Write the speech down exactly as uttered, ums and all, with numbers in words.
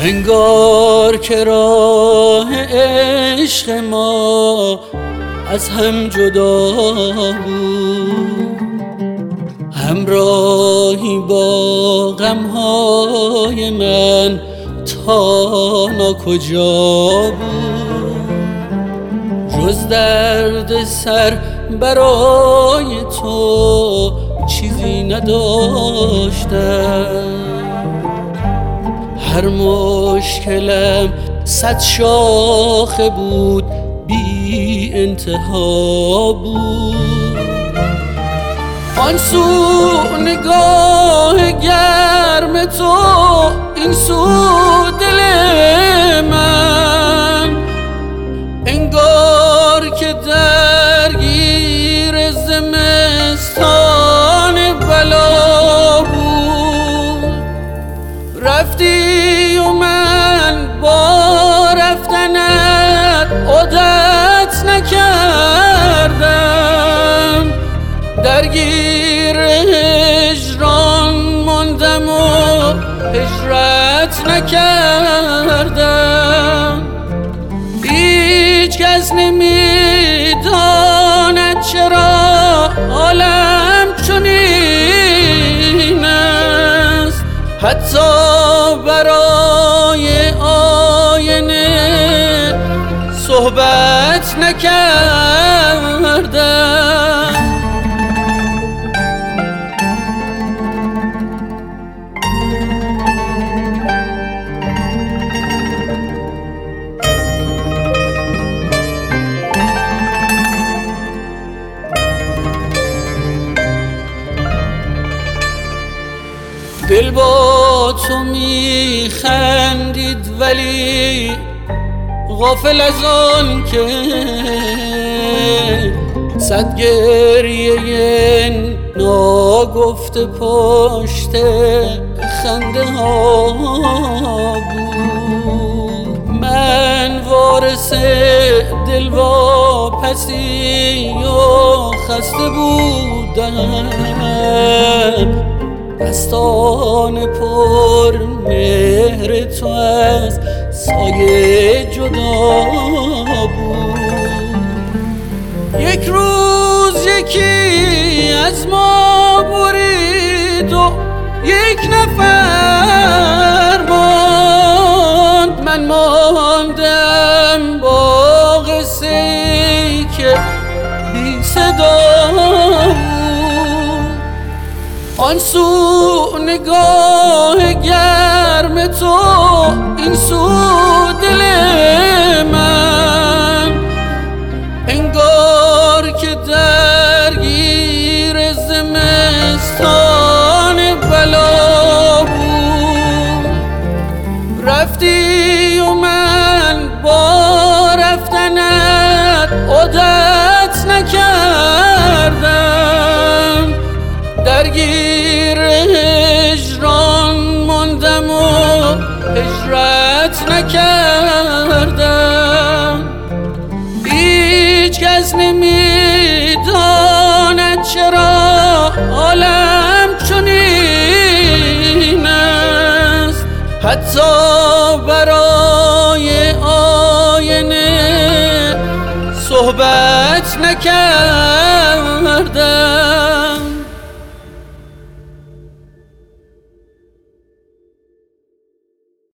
انگار که راه عشق ما از هم جدا بود، همراهی با غمهای من تا ناکجا بود. جز درد سر برای تو چیزی نداشتم، هر مشکلم صد شاخه بود، بی انتها بود. آن سو نگاه گرم تو، این سو دل من، انگار که درگیر زمستان بلا بود. رفتی و من با رفتنت عادت نکردم، درگیر هجران ماندم و هجرت نکردم. هیچ کس نمیداند چرا عالم چنین است، حتی برای آینه صحبت نکردم. دل با تو میخندید ولی غافل از آن که صد گریه ناگفته پشت خنده ها بود. من وارث دل واپسی و خسته بودم، دستان پر مهر تو از سایه جدا بود. یک روز یکی از ما برید و یک نفر ماند، من ماندم با قصه ای که بی صدا بود. آن سو نگاه گرم تو، این سو دل من، انگار که درگیر زمستان بلا بود. رفتی و من با رفتنت عادت نکردم، درگیر هجران ماندم و هجرت نکردم. هیچ کس نمیداند چرا عالم چنین است، حتی برای آینه صحبت نکردم.